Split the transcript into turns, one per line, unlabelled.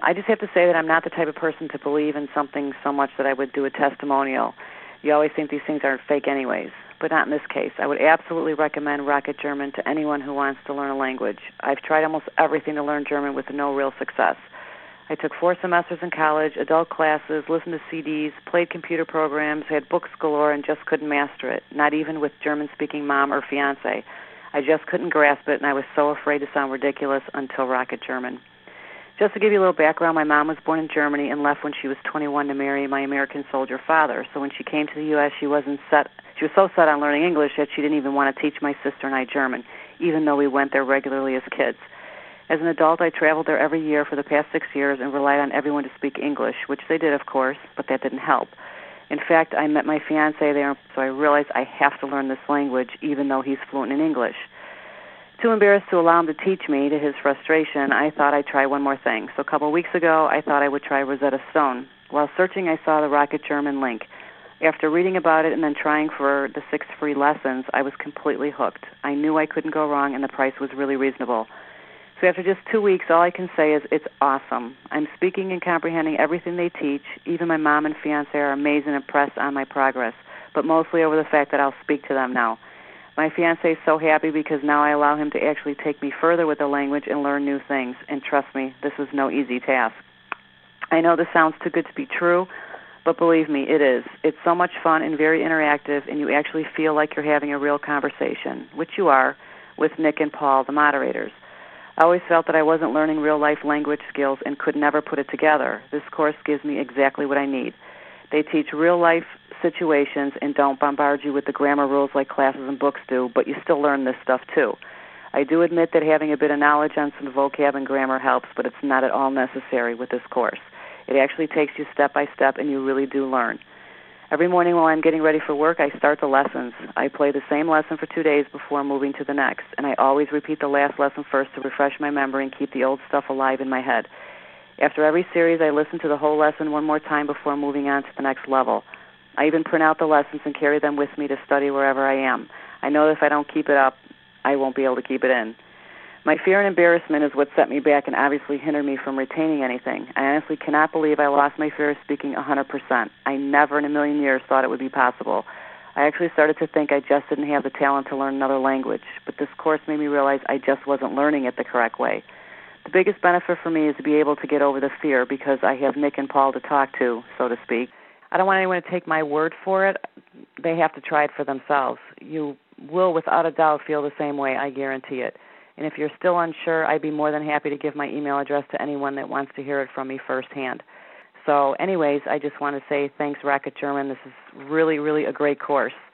I just have to say that I'm not the type of person to believe in something so much that I would do a testimonial. You always think these things are fake anyways, but not in this case. I would absolutely recommend Rocket German to anyone who wants to learn a language. I've tried almost everything to learn German with no real success. I took 4 semesters in college, adult classes, listened to CDs, played computer programs, had books galore, and just couldn't master it, not even with German-speaking mom or fiance. I just couldn't grasp it, and I was so afraid to sound ridiculous until Rocket German. Just to give you a little background, my mom was born in Germany and left when she was 21 to marry my American soldier father. So when she came to the U.S., she was so set on learning English that she didn't even want to teach my sister and I German, even though we went there regularly as kids. As an adult, I traveled there every year for the past 6 years and relied on everyone to speak English, which they did, of course, but that didn't help. In fact, I met my fiancé there, so I realized I have to learn this language, even though he's fluent in English. Too embarrassed to allow him to teach me, to his frustration, I thought I'd try one more thing. So a couple of weeks ago, I thought I would try Rosetta Stone. While searching, I saw the Rocket German link. After reading about it and then trying for the 6 free lessons, I was completely hooked. I knew I couldn't go wrong, and the price was really reasonable. So after just 2 weeks, all I can say is it's awesome. I'm speaking and comprehending everything they teach. Even my mom and fiancé are amazed and impressed on my progress, but mostly over the fact that I'll speak to them now. My fiancé is so happy because now I allow him to actually take me further with the language and learn new things. And trust me, this is no easy task. I know this sounds too good to be true, but believe me, it is. It's so much fun and very interactive, and you actually feel like you're having a real conversation, which you are, with Nick and Paul, the moderators. I always felt that I wasn't learning real-life language skills and could never put it together. This course gives me exactly what I need. They teach real-life situations and don't bombard you with the grammar rules like classes and books do, but you still learn this stuff too. I do admit that having a bit of knowledge on some vocab and grammar helps, but it's not at all necessary with this course. It actually takes you step by step, and you really do learn. Every morning while I'm getting ready for work, I start the lessons. I play the same lesson for 2 days before moving to the next, and I always repeat the last lesson first to refresh my memory and keep the old stuff alive in my head. After every series, I listen to the whole lesson one more time before moving on to the next level. I even print out the lessons and carry them with me to study wherever I am. I know that if I don't keep it up, I won't be able to keep it in. My fear and embarrassment is what set me back and obviously hindered me from retaining anything. I honestly cannot believe I lost my fear of speaking 100%. I never in a million years thought it would be possible. I actually started to think I just didn't have the talent to learn another language, but this course made me realize I just wasn't learning it the correct way. The biggest benefit for me is to be able to get over the fear because I have Nick and Paul to talk to, so to speak. I don't want anyone to take my word for it. They have to try it for themselves. You will, without a doubt, feel the same way, I guarantee it. And if you're still unsure, I'd be more than happy to give my email address to anyone that wants to hear it from me firsthand. So anyways, I just want to say thanks, Rocket German. This is really, really a great course.